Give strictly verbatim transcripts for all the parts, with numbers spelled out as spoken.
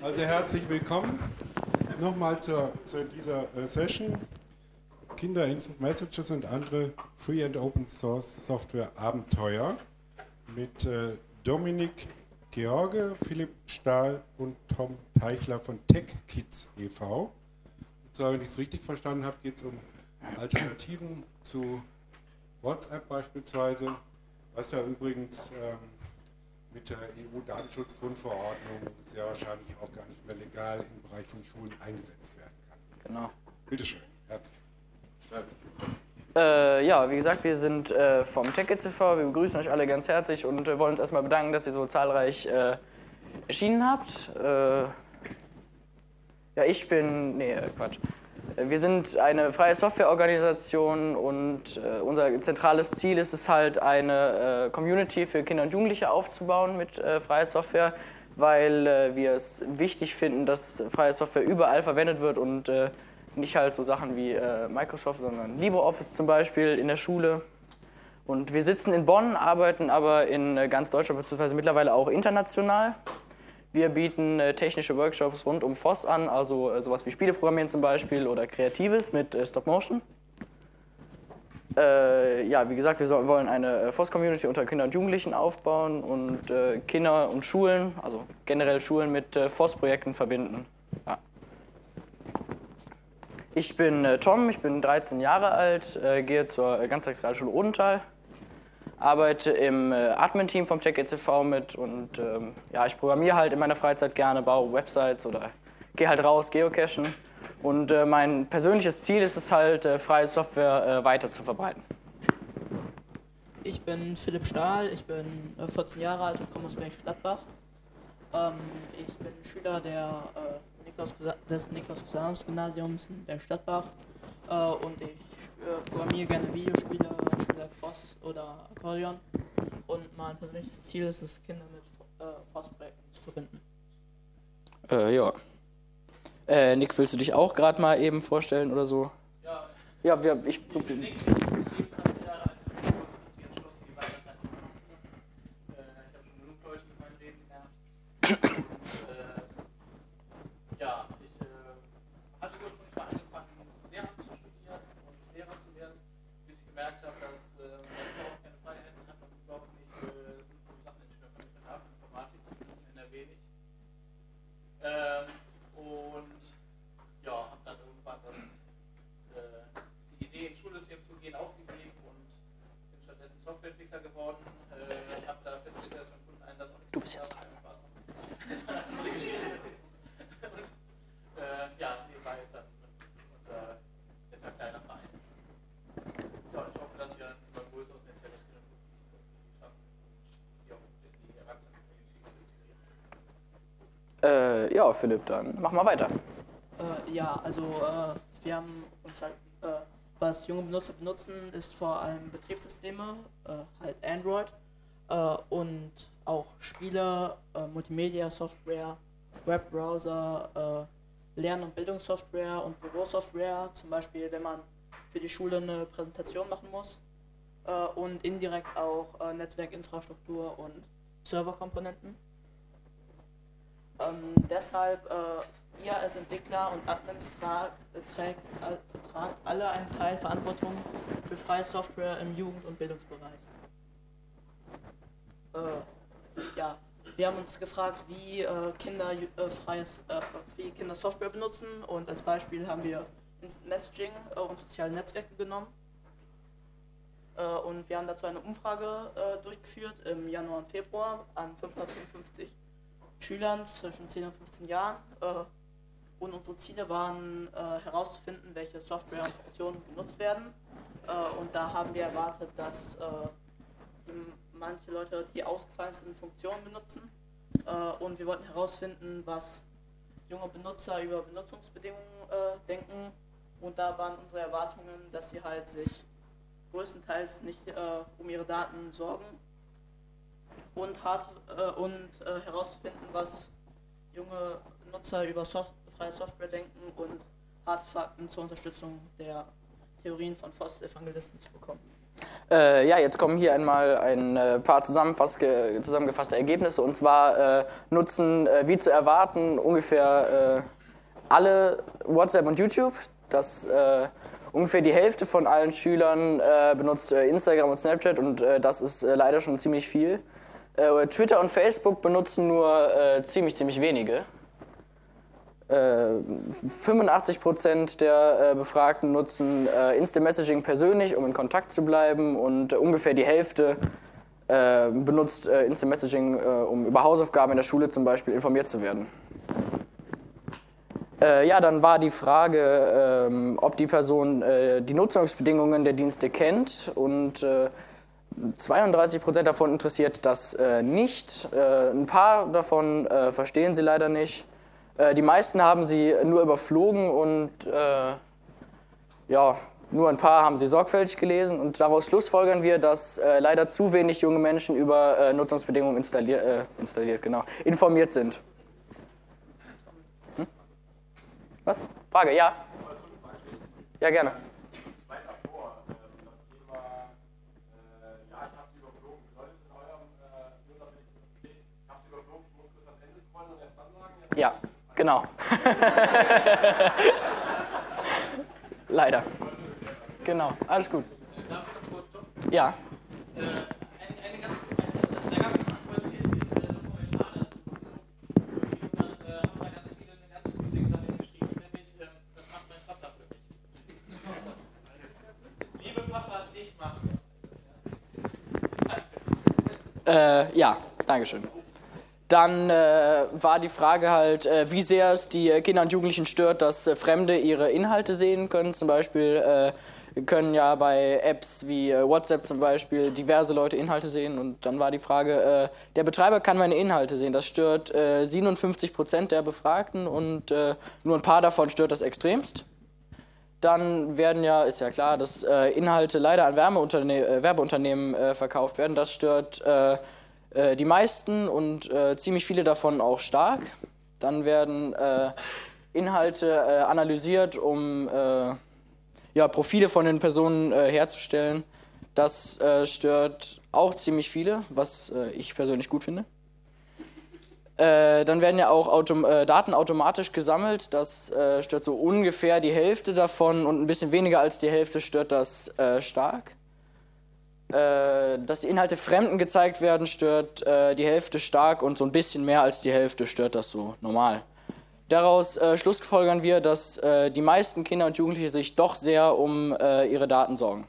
Also herzlich willkommen nochmal zur, zu dieser äh, Session. Kinder Instant Messages und andere Free and Open Source Software Abenteuer mit äh, Dominik George, Philipp Stahl und Tom Teichler von TechKids e V. Und zwar, wenn ich es richtig verstanden habe, geht es um Alternativen zu WhatsApp beispielsweise, was ja übrigens ähm, mit der E U-Datenschutzgrundverordnung sehr wahrscheinlich auch gar nicht mehr legal im Bereich von Schulen eingesetzt werden kann. Genau. Bitte schön, herzlich. herzlich äh, ja, wie gesagt, wir sind äh, vom TechKids e V. Wir begrüßen euch alle ganz herzlich und äh, wollen uns erstmal bedanken, dass ihr so zahlreich äh, erschienen habt. Äh, ja, ich bin, nee, Quatsch. Wir sind eine freie Softwareorganisation und äh, unser zentrales Ziel ist es halt, eine äh, Community für Kinder und Jugendliche aufzubauen mit äh, freier Software, weil äh, wir es wichtig finden, dass freie Software überall verwendet wird und äh, nicht halt so Sachen wie äh, Microsoft, sondern LibreOffice zum Beispiel in der Schule. Und wir sitzen in Bonn, arbeiten aber in äh, ganz Deutschland bzw. mittlerweile auch international. Wir bieten äh, technische Workshops rund um F O S an, also äh, sowas wie Spieleprogrammieren zum Beispiel oder Kreatives mit äh, Stop Motion. Äh, ja, wie gesagt, wir so, wollen eine äh, F O S-Community unter Kindern und Jugendlichen aufbauen und äh, Kinder und Schulen, also generell Schulen mit äh, F O S-Projekten verbinden. Ja. Ich bin äh, Tom, ich bin dreizehn Jahre alt, äh, gehe zur äh, Ganztagsrealschule Odenthal. Arbeite im äh, Admin-Team vom TechKids e V mit und ähm, ja, ich programmiere halt in meiner Freizeit gerne, baue Websites oder gehe halt raus, geocachen. Und äh, mein persönliches Ziel ist es halt, äh, freie Software äh, weiter zu verbreiten. Ich bin Philipp Stahl, ich bin äh, vierzehn Jahre alt und komme aus Bergisch-Gladbach. Ähm, ich bin Schüler der, äh, Nikolaus, des Nikolaus-Gymnasiums in Bergisch-Gladbach äh, und ich äh, programmiere gerne Videospiele, spiele Cross oder Akkordeon und mein persönliches Ziel ist es, Kinder mit äh, F O S-Projekten zu verbinden. Äh, ja. Äh, Nick, willst du dich auch gerade mal eben vorstellen oder so? Ja, ja wir, ich... ich bin Nick, siebenundzwanzig Jahre alt und ich habe entschlossen, die Weiterzeit zu machen. Ich habe schon genug Deutsch mit meinem Leben gelernt. äh, ja, ich äh, hatte ursprünglich mal angefangen, Lehramt zu studieren und Lehrer zu werden, bis ich gemerkt habe, dass äh, meine Frau keine Freiheiten hat und überhaupt nicht äh, sinnvolle Sachen in Schwer vermittelt habe, Informatik, zumindest in N R W nicht. Ähm, und ja, habe dann irgendwann das, äh, die Idee, ins Schulsystem zu gehen, aufgegeben und bin stattdessen Softwareentwickler geworden. Äh, habe da festgestellt, dass mein Kunden einen das auch nicht. Du bist jetzt dran. Das ist eine andere Geschichte. Und äh, ja, nebenbei ist dann unser netter kleiner Verein. Ja, ich hoffe, dass wir ein größeres Netzwerk schaffen, die auch in die Erwachsenen-Community zu integrieren. Äh, ja, Philipp, dann mach mal weiter. Äh, ja, also äh, wir haben uns halt, äh, was junge Benutzer benutzen, ist vor allem Betriebssysteme, äh, halt Android äh, und auch Spiele, äh, Multimedia-Software, Webbrowser, äh, Lern- und Bildungssoftware und Bürosoftware, zum Beispiel wenn man für die Schule eine Präsentation machen muss äh, und indirekt auch äh, Netzwerkinfrastruktur und Serverkomponenten. Ähm, deshalb, äh, ihr als Entwickler und Admins tra trägt, äh, tragt alle einen Teil Verantwortung für freie Software im Jugend- und Bildungsbereich. Äh, ja, wir haben uns gefragt, wie äh, Kinder äh, freies, äh, wie Kinder Software benutzen und als Beispiel haben wir Instant Messaging äh, und soziale Netzwerke genommen. Äh, und wir haben dazu eine Umfrage äh, durchgeführt im Januar und Februar an fünfhundertfünfundfünfzig Schülern zwischen zehn und fünfzehn Jahren äh, und unsere Ziele waren äh, herauszufinden, welche Software und Funktionen genutzt werden äh, und da haben wir erwartet, dass äh, die, manche Leute die ausgefallen sind Funktionen benutzen äh, und wir wollten herausfinden, was junge Benutzer über Benutzungsbedingungen äh, denken und da waren unsere Erwartungen, dass sie halt sich größtenteils nicht äh, um ihre Daten sorgen und, hart, äh, und äh, herausfinden, was junge Nutzer über Soft freie Software denken und harte Fakten zur Unterstützung der Theorien von F O S-Evangelisten zu bekommen. Äh, ja, jetzt kommen hier einmal ein äh, paar zusammenfass zusammengefasste Ergebnisse. Und zwar äh, nutzen, äh, wie zu erwarten, ungefähr äh, alle WhatsApp und YouTube. Das äh, ungefähr die Hälfte von allen Schülern äh, benutzt äh, Instagram und Snapchat und äh, das ist äh, leider schon ziemlich viel. Äh, Twitter und Facebook benutzen nur äh, ziemlich, ziemlich wenige. Äh, fünfundachtzig Prozent der äh, Befragten nutzen äh, Instant Messaging persönlich, um in Kontakt zu bleiben und äh, ungefähr die Hälfte äh, benutzt äh, Instant Messaging, äh, um über Hausaufgaben in der Schule zum Beispiel informiert zu werden. Äh, ja, dann war die Frage, ähm, ob die Person äh, die Nutzungsbedingungen der Dienste kennt und äh, zweiunddreißig Prozent davon interessiert das äh, nicht. Äh, ein paar davon äh, verstehen sie leider nicht. Äh, die meisten haben sie nur überflogen und äh, ja, nur ein paar haben sie sorgfältig gelesen. Und daraus schlussfolgern wir, dass äh, leider zu wenig junge Menschen über äh, Nutzungsbedingungen installiert, äh, installiert, genau, informiert sind. Hm? Was? Frage, ja? Ja, gerne. Ja, genau. Leider. Genau, alles gut. Darf ich ganz kurz stoppen? Ja. Äh, eine, eine ganz, eine, da gab es kurz hier eine Kommentare dazu. Und dann äh, haben da ganz viele eine ganz lustige Sache geschrieben, nämlich, ähm, das macht mein Papa für mich. Liebe Papas, ich mache. Äh, ja, Dankeschön. Dann äh, war die Frage halt, äh, wie sehr es die Kinder und Jugendlichen stört, dass äh, Fremde ihre Inhalte sehen können. Zum Beispiel äh, können ja bei Apps wie äh, WhatsApp zum Beispiel diverse Leute Inhalte sehen. Und dann war die Frage, äh, der Betreiber kann meine Inhalte sehen. Das stört äh, siebenundfünfzig Prozent der Befragten und äh, nur ein paar davon stört das extremst. Dann werden ja, ist ja klar, dass äh, Inhalte leider an Werbeunterne äh, Werbeunternehmen äh, verkauft werden. Das stört äh, die meisten und äh, ziemlich viele davon auch stark. Dann werden äh, Inhalte äh, analysiert, um äh, ja, Profile von den Personen äh, herzustellen. Das äh, stört auch ziemlich viele, was äh, ich persönlich gut finde. Äh, dann werden ja auch Autom äh, Daten automatisch gesammelt. Das äh, stört so ungefähr die Hälfte davon und ein bisschen weniger als die Hälfte stört das äh, stark. Dass die Inhalte Fremden gezeigt werden, stört äh, die Hälfte stark und so ein bisschen mehr als die Hälfte stört das so normal. Daraus äh, schlussfolgern wir, dass äh, die meisten Kinder und Jugendliche sich doch sehr um äh, ihre Daten sorgen.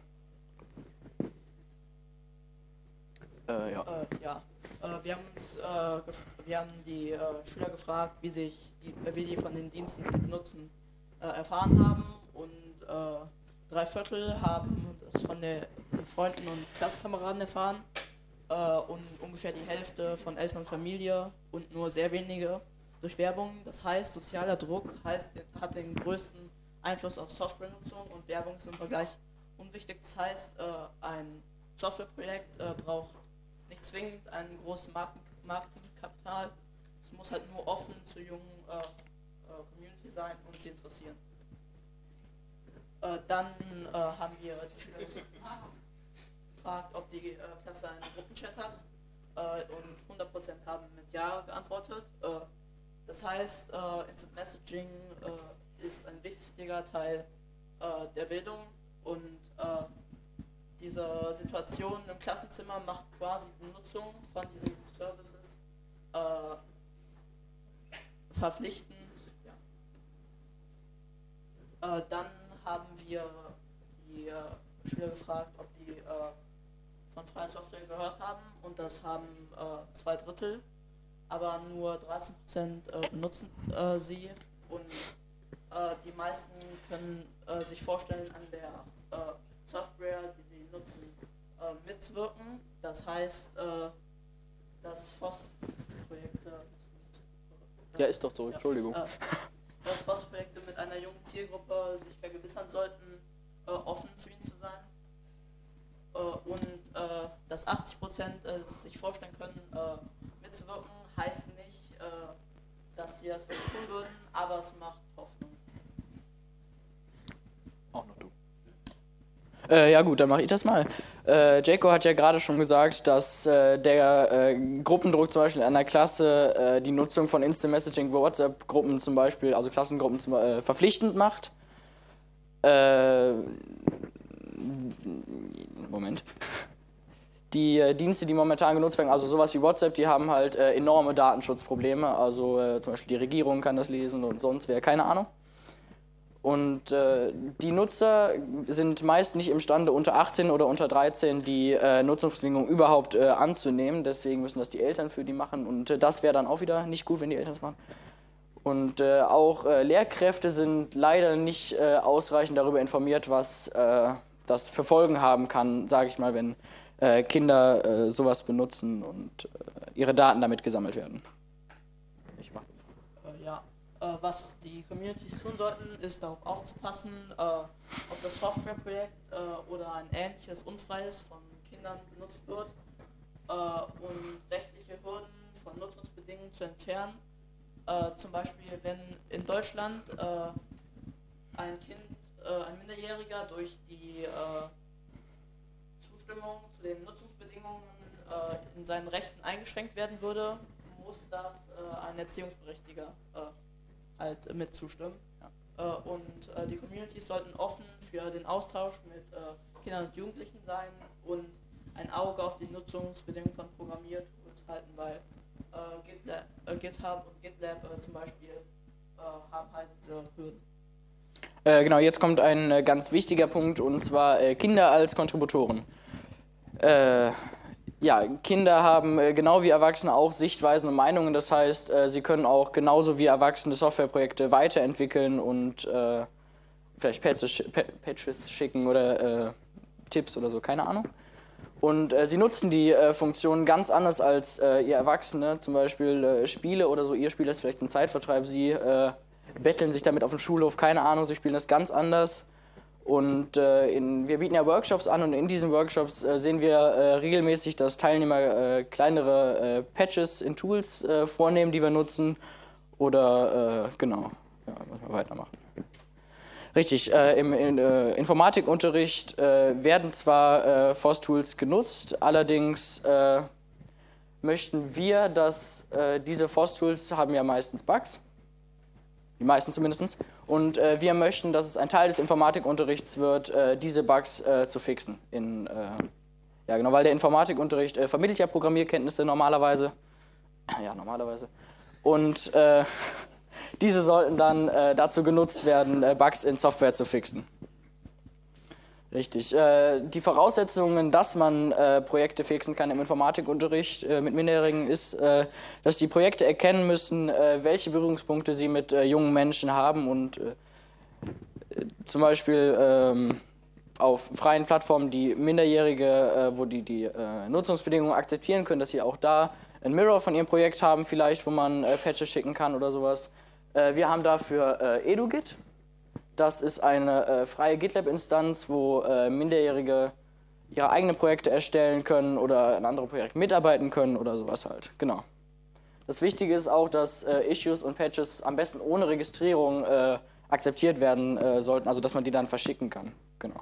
Äh, ja. Äh, ja. Äh, wir haben uns, äh, wir haben die äh, Schüler gefragt, wie sich die, äh, wie die von den Diensten, die sie benutzen, äh, erfahren haben und äh, drei Viertel haben das von den Freunden und Klassenkameraden erfahren äh, und ungefähr die Hälfte von Eltern und Familie und nur sehr wenige durch Werbung. Das heißt, sozialer Druck heißt, hat den größten Einfluss auf Softwarenutzung und Werbung ist im Vergleich unwichtig. Das heißt, äh, ein Softwareprojekt äh, braucht nicht zwingend ein großes Marketing Marketingkapital. Es muss halt nur offen zur jungen äh, äh, Community sein und sie interessieren. Äh, dann äh, haben wir die Schüler gefragt, ob die äh, Klasse einen Gruppenchat hat äh, und hundert Prozent haben mit Ja geantwortet. Äh, das heißt, äh, Instant Messaging äh, ist ein wichtiger Teil äh, der Bildung und äh, diese Situation im Klassenzimmer macht quasi die Nutzung von diesen Services äh, verpflichtend. Ja. Äh, dann haben wir die äh, Schüler gefragt, ob die äh, von freier Software gehört haben und das haben äh, zwei Drittel, aber nur dreizehn Prozent äh, benutzen äh, sie und äh, die meisten können äh, sich vorstellen, an der äh, Software, die sie nutzen, äh, mitzuwirken. Das heißt, äh, dass F O S-Projekte... Ja, ist doch so, ja, Entschuldigung. Äh, dass F O S-Projekte mit einer jungen Zielgruppe sich vergewissern sollten, äh, offen zu ihnen zu sein. Äh, und äh, dass achtzig Prozent äh, sich vorstellen können, äh, mitzuwirken, heißt nicht, äh, dass sie das wirklich tun würden, aber es macht Hoffnung. Auch noch du. Äh, ja gut, dann mache ich das mal. Äh, Jaco hat ja gerade schon gesagt, dass äh, der äh, Gruppendruck zum Beispiel in einer Klasse äh, die Nutzung von Instant Messaging über WhatsApp-Gruppen zum Beispiel, also Klassengruppen zum, äh, verpflichtend macht. Äh, Moment. Die äh, Dienste, die momentan genutzt werden, also sowas wie WhatsApp, die haben halt äh, enorme Datenschutzprobleme. Also äh, zum Beispiel die Regierung kann das lesen und sonst wer, keine Ahnung. Und äh, die Nutzer sind meist nicht imstande, unter achtzehn oder unter dreizehn die äh, Nutzungsbedingungen überhaupt äh, anzunehmen. Deswegen müssen das die Eltern für die machen. Und äh, das wäre dann auch wieder nicht gut, wenn die Eltern das machen. Und äh, auch äh, Lehrkräfte sind leider nicht äh, ausreichend darüber informiert, was äh, das für Folgen haben kann, sage ich mal, wenn äh, Kinder äh, sowas benutzen und äh, ihre Daten damit gesammelt werden. Ich mach. Äh, ja. Äh, was die Communities tun sollten, ist darauf aufzupassen, äh, ob das Softwareprojekt äh, oder ein ähnliches unfreies von Kindern benutzt wird äh, und rechtliche Hürden von Nutzungsbedingungen zu entfernen. Äh, zum Beispiel, wenn in Deutschland äh, ein Kind, äh, ein Minderjähriger durch die äh, Zustimmung zu den Nutzungsbedingungen äh, in seinen Rechten eingeschränkt werden würde, muss das äh, ein Erziehungsberechtigter äh, halt mit zustimmen. Ja. Äh, und äh, die Communities sollten offen für den Austausch mit äh, Kindern und Jugendlichen sein und ein Auge auf die Nutzungsbedingungen von Programmiertools halten, weil äh, GitLab, äh, GitHub und GitLab äh, zum Beispiel äh, haben halt diese Hürden. Äh, genau, jetzt kommt ein äh, ganz wichtiger Punkt, und zwar äh, Kinder als Kontributoren. Äh, ja, Kinder haben äh, genau wie Erwachsene auch Sichtweisen und Meinungen, das heißt, äh, sie können auch genauso wie Erwachsene Softwareprojekte weiterentwickeln und äh, vielleicht Patches, Patches schicken oder äh, Tipps oder so, keine Ahnung. Und äh, sie nutzen die äh, Funktionen ganz anders als äh, ihr Erwachsene, zum Beispiel äh, Spiele oder so. Ihr Spiel ist vielleicht zum Zeitvertreib, sie äh, betteln sich damit auf dem Schulhof, keine Ahnung, sie spielen das ganz anders. Und äh, in, wir bieten ja Workshops an und in diesen Workshops äh, sehen wir äh, regelmäßig, dass Teilnehmer äh, kleinere äh, Patches in Tools äh, vornehmen, die wir nutzen. Oder, äh, genau, ja, müssen wir weitermachen. Richtig, äh, im in, äh, Informatikunterricht äh, werden zwar äh, F O S-Tools genutzt, allerdings äh, möchten wir, dass äh, diese F O S-Tools haben ja meistens Bugs, die meisten zumindest, und äh, wir möchten, dass es ein Teil des Informatikunterrichts wird, äh, diese Bugs äh, zu fixen. In, äh, ja genau, weil der Informatikunterricht äh, vermittelt ja Programmierkenntnisse normalerweise, ja normalerweise, und äh, diese sollten dann äh, dazu genutzt werden, äh, Bugs in Software zu fixen. Richtig. Äh, die Voraussetzungen, dass man äh, Projekte fixen kann im Informatikunterricht äh, mit Minderjährigen, ist, äh, dass die Projekte erkennen müssen, äh, welche Berührungspunkte sie mit äh, jungen Menschen haben und äh, zum Beispiel ähm, auf freien Plattformen, die Minderjährige, äh, wo die die äh, Nutzungsbedingungen akzeptieren können, dass sie auch da ein Mirror von ihrem Projekt haben, vielleicht, wo man äh, Patches schicken kann oder sowas. Äh, wir haben dafür äh, EduGit. Das ist eine äh, freie GitLab-Instanz, wo äh, Minderjährige ihre eigenen Projekte erstellen können oder an anderen Projekten mitarbeiten können oder sowas halt. Genau. Das Wichtige ist auch, dass äh, Issues und Patches am besten ohne Registrierung äh, akzeptiert werden äh, sollten, also dass man die dann verschicken kann. Genau.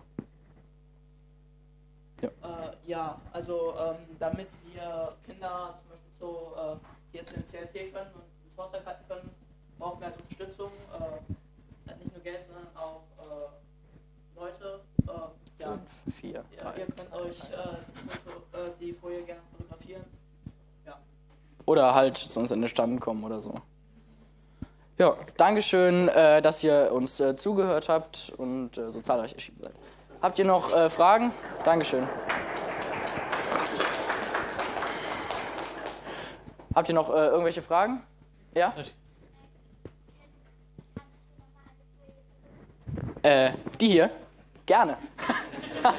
Ja, äh, ja also ähm, damit wir Kinder zum Beispiel so äh, hier zu den C L T können und einen Vortrag halten können, brauchen wir halt Unterstützung. Äh, Halt nicht nur Geld, sondern auch äh, Leute. Äh, ja. Fünf, vier, ja, drei, ihr könnt zwei, euch äh, die, Foto, äh, die Folie gerne fotografieren. Ja. Oder halt zu uns in den Stand kommen oder so. Ja, Dankeschön, äh, dass ihr uns äh, zugehört habt und äh, so zahlreich erschienen seid. Habt ihr noch äh, Fragen? Dankeschön. Habt ihr noch äh, irgendwelche Fragen? Ja? Äh, die hier? Gerne. Ja,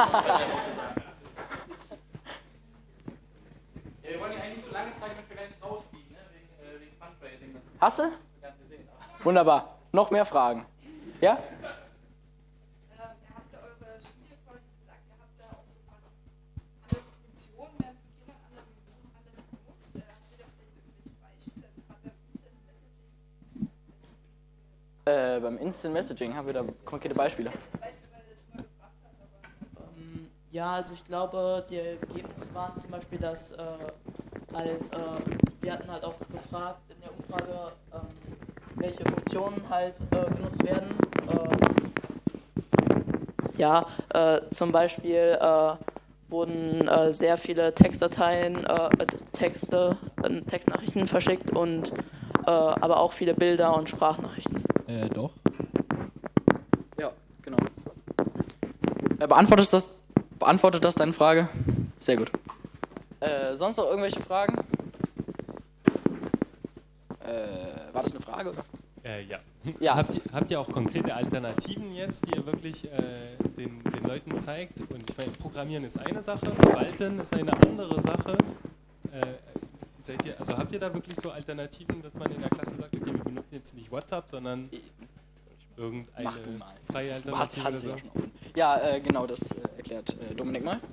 wir wollen ja eigentlich so lange Zeit, damit wir gar nicht rausfliegen, ne? wegen, äh, wegen Fundraising. Das ist Hast du? das ist gar nicht gesehen, aber Wunderbar. Noch mehr Fragen? Ja? Ähm, ihr habt ja eure Studie quasi gesagt, ihr habt da auch so quasi andere Funktionen dann für Kinder, andere alles genutzt. Äh, habt ihr da vielleicht irgendwelche Beispiele, also gerade beim Instant Messaging? Äh, beim Instant Messaging haben wir da konkrete Beispiele. Das Beispiel, weil ihr das mal gebracht habt, aber Ja, also ich glaube, die Ergebnisse waren zum Beispiel, dass äh, halt, äh, wir hatten halt auch gefragt in der Umfrage, ähm, welche Funktionen halt äh, genutzt werden. Äh, ja, äh, zum Beispiel äh, wurden äh, sehr viele Textdateien, äh, Texte, äh, Textnachrichten verschickt und äh, aber auch viele Bilder und Sprachnachrichten. Äh, doch. Ja, genau. Äh, beantwortet das, beantwortet das deine Frage? Sehr gut. Äh, sonst noch irgendwelche Fragen? Äh, war das eine Frage, oder? Äh, ja. Ja. Habt ihr, habt ihr auch konkrete Alternativen jetzt, die ihr wirklich äh, den, den Leuten zeigt? Und ich meine, Programmieren ist eine Sache, Verwalten ist eine andere Sache. Äh, seid ihr, also habt ihr da wirklich so Alternativen, dass man in der Klasse sagt, okay, wir benutzen jetzt nicht WhatsApp, sondern irgendeine Mach du mal. freie Du hast, Alternative hast sie oder ja so? schon offen. Ja, äh, genau, das äh, erklärt äh, Dominik mal.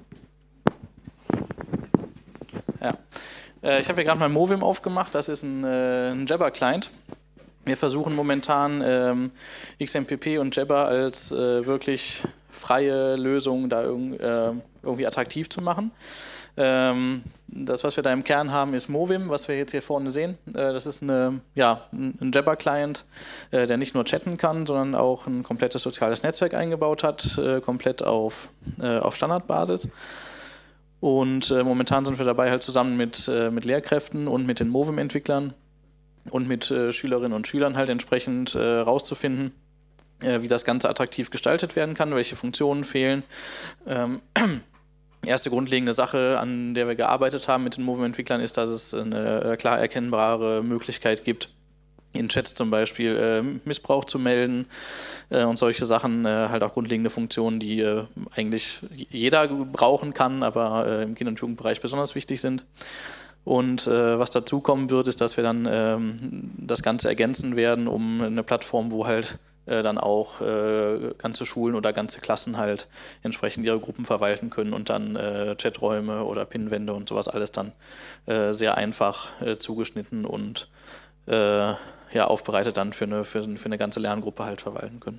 Ja. Äh, ich habe hier gerade mal Movim aufgemacht, das ist ein, äh, ein Jabber-Client. Wir versuchen momentan ähm, X M P P und Jabber als äh, wirklich freie Lösung da irg äh, irgendwie attraktiv zu machen. Ähm, das, was wir da im Kern haben, ist Movim, was wir jetzt hier vorne sehen. Äh, das ist eine, ja, ein Jabber-Client, äh, der nicht nur chatten kann, sondern auch ein komplettes soziales Netzwerk eingebaut hat, äh, komplett auf, äh, auf Standardbasis. Und äh, momentan sind wir dabei, halt zusammen mit, äh, mit Lehrkräften und mit den Movim-Entwicklern und mit äh, Schülerinnen und Schülern halt entsprechend äh, rauszufinden, äh, wie das Ganze attraktiv gestaltet werden kann, welche Funktionen fehlen. Ähm, erste grundlegende Sache, an der wir gearbeitet haben mit den Movim-Entwicklern, ist, dass es eine äh, klar erkennbare Möglichkeit gibt, in Chats zum Beispiel äh, Missbrauch zu melden äh, und solche Sachen, äh, halt auch grundlegende Funktionen, die äh, eigentlich jeder brauchen kann, aber äh, im Kinder- und Jugendbereich besonders wichtig sind. Und äh, was dazu kommen wird, ist, dass wir dann ähm, das Ganze ergänzen werden um eine Plattform, wo halt äh, dann auch äh, ganze Schulen oder ganze Klassen halt entsprechend ihre Gruppen verwalten können und dann äh, Chaträume oder Pinwände und sowas alles dann äh, sehr einfach äh, zugeschnitten und äh, ja, aufbereitet dann für eine, für, für eine ganze Lerngruppe halt verwalten können.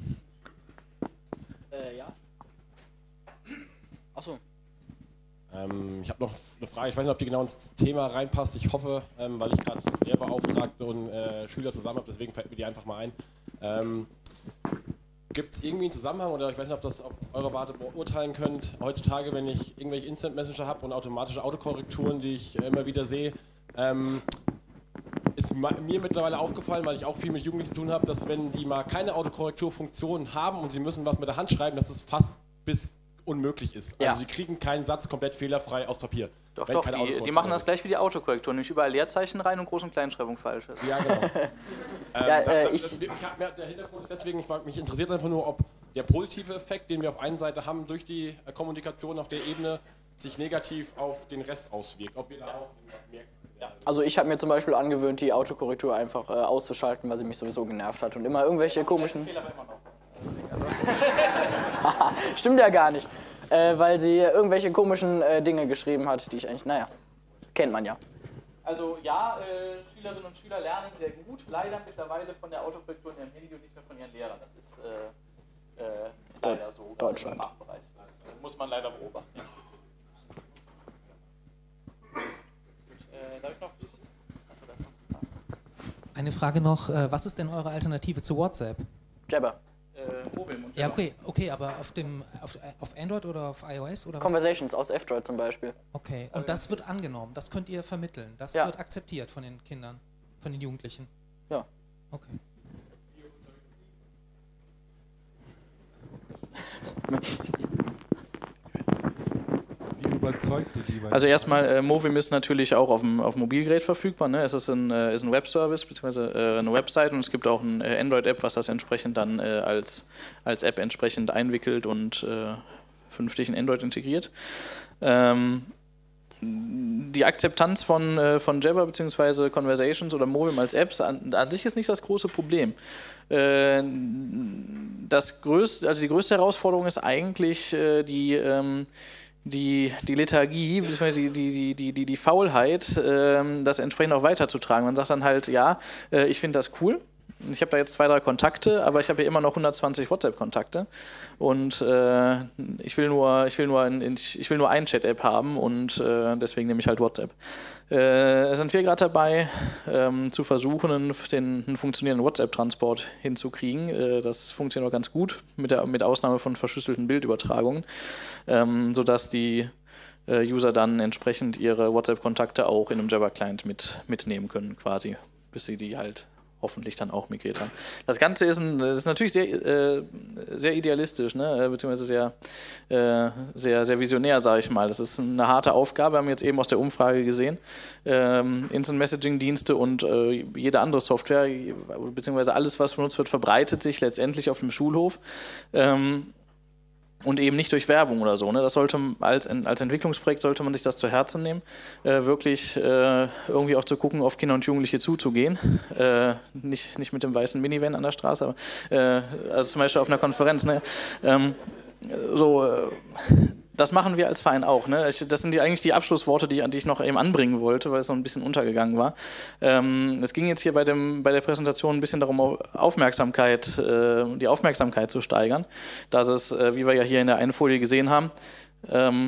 Äh, ja. Achso. Ähm, ich habe noch eine Frage, ich weiß nicht, ob die genau ins Thema reinpasst. Ich hoffe, ähm, weil ich gerade Lehrbeauftragte und äh, Schüler zusammen habe, deswegen fällt mir die einfach mal ein. Ähm, Gibt es irgendwie einen Zusammenhang, oder ich weiß nicht, ob das auf eure Warte beurteilen könnt, heutzutage, wenn ich irgendwelche Instant Messenger habe und automatische Autokorrekturen, die ich äh, immer wieder sehe, ähm, ist mir mittlerweile aufgefallen, weil ich auch viel mit Jugendlichen zu tun habe, dass wenn die mal keine Autokorrekturfunktion haben und sie müssen was mit der Hand schreiben, dass es fast bis unmöglich ist. Ja. Also sie kriegen keinen Satz komplett fehlerfrei aus Papier. Doch, wenn doch, keine die, die Autokorrektur machen das ist. gleich wie die Autokorrektur, nämlich überall Leerzeichen rein und Groß- und Kleinschreibung falsch ist. Ja, genau. ähm, Ja, äh, da, da, ich- das, ich hab, der Hintergrund ist deswegen, ich war, mich interessiert einfach nur, ob der positive Effekt, den wir auf einer Seite haben durch die äh, Kommunikation auf der Ebene, sich negativ auf den Rest auswirkt. Ob ihr da auch irgendwas merkt. Also ich habe mir zum Beispiel angewöhnt, die Autokorrektur einfach äh, auszuschalten, weil sie mich sowieso genervt hat und immer irgendwelche komischen... Stimmt ja gar nicht. Äh, weil sie irgendwelche komischen äh, Dinge geschrieben hat, die ich eigentlich, naja, kennt man ja. Also ja, äh, Schülerinnen und Schüler lernen sehr gut, leider mittlerweile von der Autokorrektur in ihrem Handy und nicht mehr von ihren Lehrern. Das ist äh, äh, leider so. Deutschland. Im Fachbereich. Das muss man leider beobachten. Ja. Äh, darf ich noch? Achso, das noch. Eine Frage noch, äh, was ist denn eure Alternative zu WhatsApp? Jabber. Äh, Movim und Ja, Jabber. okay, okay, aber auf dem auf, auf Android oder auf iOS oder was? Conversations aus F-Droid zum Beispiel. Okay, und das wird angenommen, das könnt ihr vermitteln, das Ja. wird akzeptiert von den Kindern, von den Jugendlichen. Ja. Okay. Wie überzeugt ihr die? Also erstmal, äh, Movim ist natürlich auch auf dem, auf dem Mobilgerät verfügbar. Ne? Es ist ein, äh, ist ein Webservice bzw. Äh, eine Website und es gibt auch eine äh, Android-App, was das entsprechend dann äh, als, als App entsprechend einwickelt und äh, vernünftig in Android integriert. Ähm, die Akzeptanz von, äh, von Jabber bzw. Conversations oder Movim als Apps an, an sich ist nicht das große Problem. Äh, das größte, also die größte Herausforderung ist eigentlich äh, die ähm, Die, die Lethargie, die, die, die, die, die Faulheit, ähm, das entsprechend auch weiterzutragen. Man sagt dann halt, ja, äh, ich finde das cool, ich habe da jetzt zwei, drei Kontakte, aber ich habe hier immer noch hundertzwanzig WhatsApp-Kontakte und äh, ich will nur, ich will nur, ein, ich will nur eine Chat-App haben und äh, deswegen nehme ich halt WhatsApp. Äh, sind wir gerade dabei, ähm, zu versuchen, einen, den, einen funktionierenden WhatsApp-Transport hinzukriegen. Äh, das funktioniert auch ganz gut, mit, der, mit Ausnahme von verschlüsselten Bildübertragungen, ähm, sodass die äh, User dann entsprechend ihre WhatsApp-Kontakte auch in einem Java-Client mit, mitnehmen können, quasi, bis sie die halt hoffentlich dann auch migriert haben. Das Ganze ist, ein, das ist natürlich sehr, äh, sehr idealistisch, ne? Beziehungsweise sehr, äh, sehr, sehr visionär, sage ich mal. Das ist eine harte Aufgabe, haben wir jetzt eben aus der Umfrage gesehen. Ähm, Instant-Messaging-Dienste und äh, jede andere Software, beziehungsweise alles, was benutzt wird, verbreitet sich letztendlich auf dem Schulhof. Ähm, Und eben nicht durch Werbung oder so. Ne? Das sollte als, als Entwicklungsprojekt sollte man sich das zu Herzen nehmen, äh, wirklich äh, irgendwie auch zu gucken, auf Kinder und Jugendliche zuzugehen. Äh, nicht, nicht mit dem weißen Minivan an der Straße, aber äh, also zum Beispiel auf einer Konferenz. Ne? Ähm, so, äh, das machen wir als Verein auch. Ne? Ich, das sind die, eigentlich die Abschlussworte, die, die ich noch eben anbringen wollte, weil es so ein bisschen untergegangen war. Ähm, es ging jetzt hier bei, dem, bei der Präsentation ein bisschen darum, Aufmerksamkeit, äh, die Aufmerksamkeit zu steigern. Dass es, äh, wie wir ja hier in der einen Folie gesehen haben, ähm,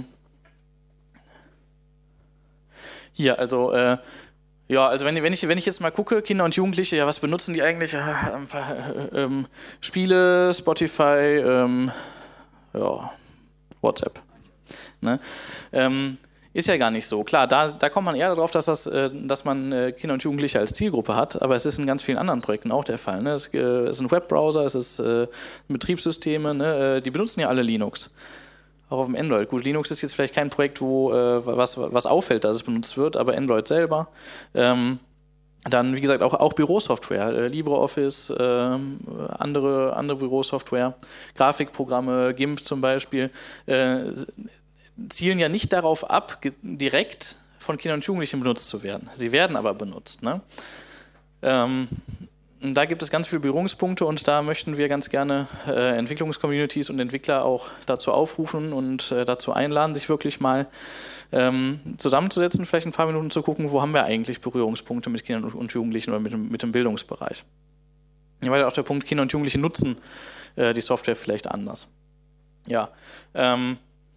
hier, also äh, ja, also wenn, wenn, ich, wenn ich jetzt mal gucke, Kinder und Jugendliche, ja, was benutzen die eigentlich? Äh, äh, äh, Spiele, Spotify, ähm, ja, WhatsApp. Ne? Ähm, ist ja gar nicht so. Klar, da, da kommt man eher darauf, dass, das, äh, dass man äh, Kinder und Jugendliche als Zielgruppe hat, aber es ist in ganz vielen anderen Projekten auch der Fall. Ne? Es, äh, es sind Webbrowser, es ist äh, Betriebssysteme, ne? äh, die benutzen ja alle Linux. Auch auf dem Android. Gut, Linux ist jetzt vielleicht kein Projekt, wo äh, was, was auffällt, dass es benutzt wird, aber Android selber. Ähm, Dann, wie gesagt, auch, auch Bürosoftware, äh, LibreOffice, äh, andere, andere Bürosoftware, Grafikprogramme, GIMP zum Beispiel, äh, zielen ja nicht darauf ab, direkt von Kindern und Jugendlichen benutzt zu werden. Sie werden aber benutzt. Ne? Ähm, da gibt es ganz viele Berührungspunkte und da möchten wir ganz gerne äh, Entwicklungscommunities und Entwickler auch dazu aufrufen und äh, dazu einladen, sich wirklich mal Ähm, zusammenzusetzen, vielleicht ein paar Minuten zu gucken, wo haben wir eigentlich Berührungspunkte mit Kindern und Jugendlichen oder mit dem, mit dem Bildungsbereich. Hier war ja auch der Punkt, Kinder und Jugendliche nutzen äh, die Software vielleicht anders. Ja, ähm,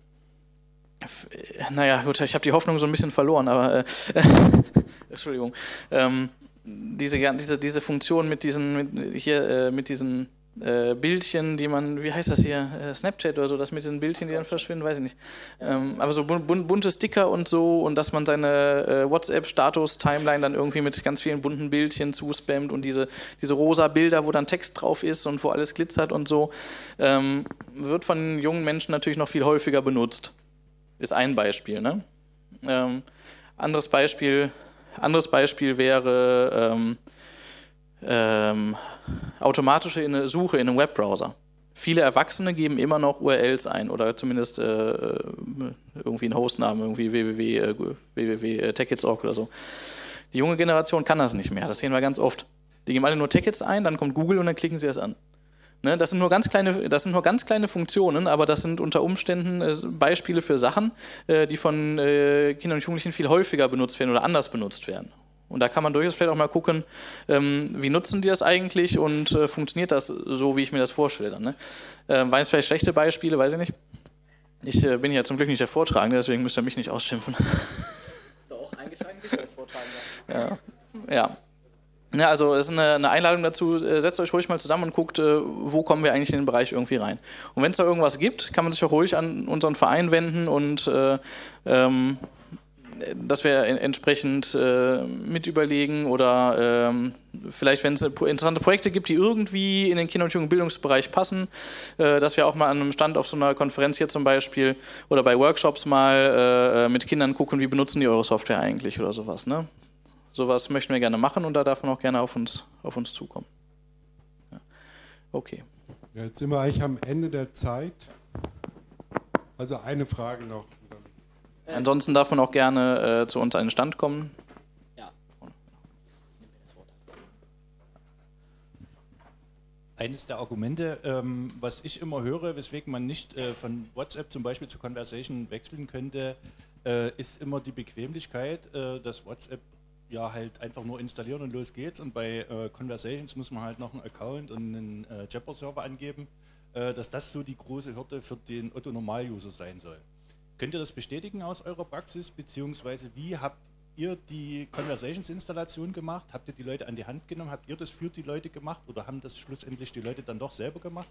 f- naja, gut, ich habe die Hoffnung so ein bisschen verloren, aber äh, Entschuldigung. Ähm, diese, diese, diese Funktion mit diesen, mit, hier, äh, mit diesen Äh, Bildchen, die man, wie heißt das hier, äh, Snapchat oder so, das mit diesen Bildchen, die dann verschwinden, weiß ich nicht. Ähm, aber so bun bun bunte Sticker und so und dass man seine äh, WhatsApp-Status-Timeline dann irgendwie mit ganz vielen bunten Bildchen zuspammt und diese, diese rosa Bilder, wo dann Text drauf ist und wo alles glitzert und so, ähm, wird von jungen Menschen natürlich noch viel häufiger benutzt. Ist ein Beispiel, ne? Ähm, anderes Beispiel, anderes Beispiel wäre ähm, ähm, automatische Suche in einem Webbrowser. Viele Erwachsene geben immer noch U R Ls ein oder zumindest äh, irgendwie einen Hostnamen, irgendwie www punkt techits punkt org oder so. Die junge Generation kann das nicht mehr, das sehen wir ganz oft. Die geben alle nur Techits ein, dann kommt Google und dann klicken sie es an. Ne, das sind nur ganz kleine, das sind nur ganz kleine Funktionen, aber das sind unter Umständen äh, Beispiele für Sachen, äh, die von äh, Kindern und Jugendlichen viel häufiger benutzt werden oder anders benutzt werden. Und da kann man durchaus vielleicht auch mal gucken, ähm, wie nutzen die das eigentlich und äh, funktioniert das so, wie ich mir das vorstelle. Dann, ne? äh, waren jetzt vielleicht schlechte Beispiele, weiß ich nicht. Ich äh, bin ja zum Glück nicht der Vortragende, deswegen müsst ihr mich nicht ausschimpfen. Doch, eingetragen bist du als Vortragender. Ja, ja. Ja, also es ist eine, eine Einladung dazu, äh, setzt euch ruhig mal zusammen und guckt, äh, wo kommen wir eigentlich in den Bereich irgendwie rein. Und wenn es da irgendwas gibt, kann man sich auch ruhig an unseren Verein wenden und äh, ähm, dass wir entsprechend äh, mit überlegen oder ähm, vielleicht, wenn es interessante Projekte gibt, die irgendwie in den Kinder- und Jugendbildungsbereich passen, äh, dass wir auch mal an einem Stand auf so einer Konferenz hier zum Beispiel oder bei Workshops mal äh, mit Kindern gucken, wie benutzen die eure Software eigentlich oder sowas. Ne? Sowas möchten wir gerne machen und da darf man auch gerne auf uns, auf uns zukommen. Ja. Okay. Ja, jetzt sind wir eigentlich am Ende der Zeit. Also eine Frage noch. Ansonsten darf man auch gerne äh, zu uns an den Stand kommen. Ja. Eines der Argumente, ähm, was ich immer höre, weswegen man nicht äh, von WhatsApp zum Beispiel zu Conversation wechseln könnte, äh, ist immer die Bequemlichkeit, äh, dass WhatsApp ja halt einfach nur installieren und los geht's. Und bei äh, Conversations muss man halt noch einen Account und einen äh, Jabber-Server angeben, äh, dass das so die große Hürde für den Otto-Normal-User sein soll. Könnt ihr das bestätigen aus eurer Praxis, beziehungsweise wie habt ihr die Conversations-Installation gemacht? Habt ihr die Leute an die Hand genommen? Habt ihr das für die Leute gemacht oder haben das schlussendlich die Leute dann doch selber gemacht?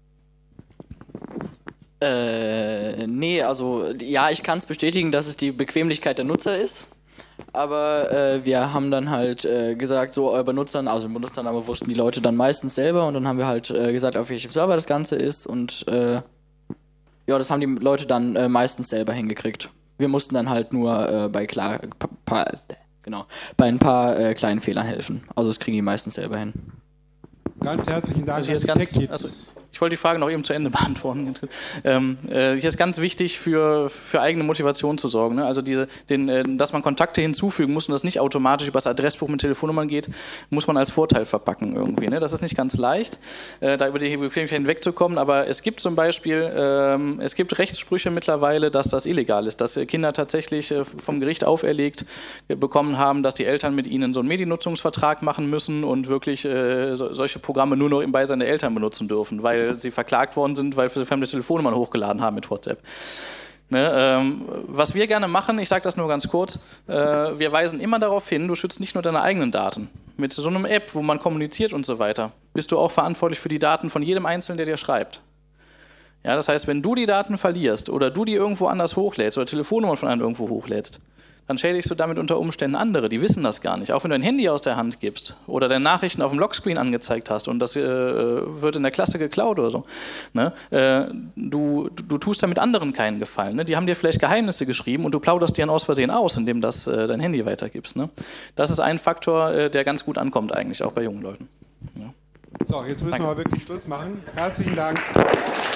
Äh, nee, also ja, ich kann es bestätigen, dass es die Bequemlichkeit der Nutzer ist. Aber äh, wir haben dann halt äh, gesagt, so euer Benutzern, also Benutzername wussten die Leute dann meistens selber und dann haben wir halt äh, gesagt, auf welchem Server das Ganze ist und äh, ja, das haben die Leute dann äh, meistens selber hingekriegt. Wir mussten dann halt nur äh, bei klar, pa, pa, genau, bei ein paar äh, kleinen Fehlern helfen. Also das kriegen die meistens selber hin. Ganz herzlichen Dank Also an hier die ist ganz, Tech-Kids. also ich wollte die Frage noch eben zu Ende beantworten. Ähm, äh, hier ist ganz wichtig, für, für eigene Motivation zu sorgen. Ne? Also diese, den, äh, dass man Kontakte hinzufügen muss und das nicht automatisch über das Adressbuch mit Telefonnummern geht, muss man als Vorteil verpacken irgendwie. Ne? Das ist nicht ganz leicht, äh, da über die Bequemlichkeit hinwegzukommen, aber es gibt zum Beispiel, ähm, es gibt Rechtssprüche mittlerweile, dass das illegal ist, dass Kinder tatsächlich äh, vom Gericht auferlegt äh, bekommen haben, dass die Eltern mit ihnen so einen Mediennutzungsvertrag machen müssen und wirklich äh, so, solche Programme nur noch im Beisein der Eltern benutzen dürfen, weil sie verklagt worden sind, weil sie fremde Telefonnummern hochgeladen haben mit WhatsApp. Ne, ähm, was wir gerne machen, ich sage das nur ganz kurz, äh, wir weisen immer darauf hin, du schützt nicht nur deine eigenen Daten. Mit so einem App, wo man kommuniziert und so weiter, bist du auch verantwortlich für die Daten von jedem Einzelnen, der dir schreibt. Ja, das heißt, wenn du die Daten verlierst oder du die irgendwo anders hochlädst oder Telefonnummern von einem irgendwo hochlädst, dann schädigst du damit unter Umständen andere, die wissen das gar nicht. Auch wenn du ein Handy aus der Hand gibst oder deine Nachrichten auf dem Lockscreen angezeigt hast und das äh, wird in der Klasse geklaut oder so. Ne? Äh, du, du tust damit anderen keinen Gefallen. Ne? Die haben dir vielleicht Geheimnisse geschrieben und du plauderst die dann aus Versehen aus, indem das äh, dein Handy weitergibst. Ne? Das ist ein Faktor, äh, der ganz gut ankommt eigentlich, auch bei jungen Leuten. Ja. So, jetzt müssen Danke. wir wirklich Schluss machen. Herzlichen Dank.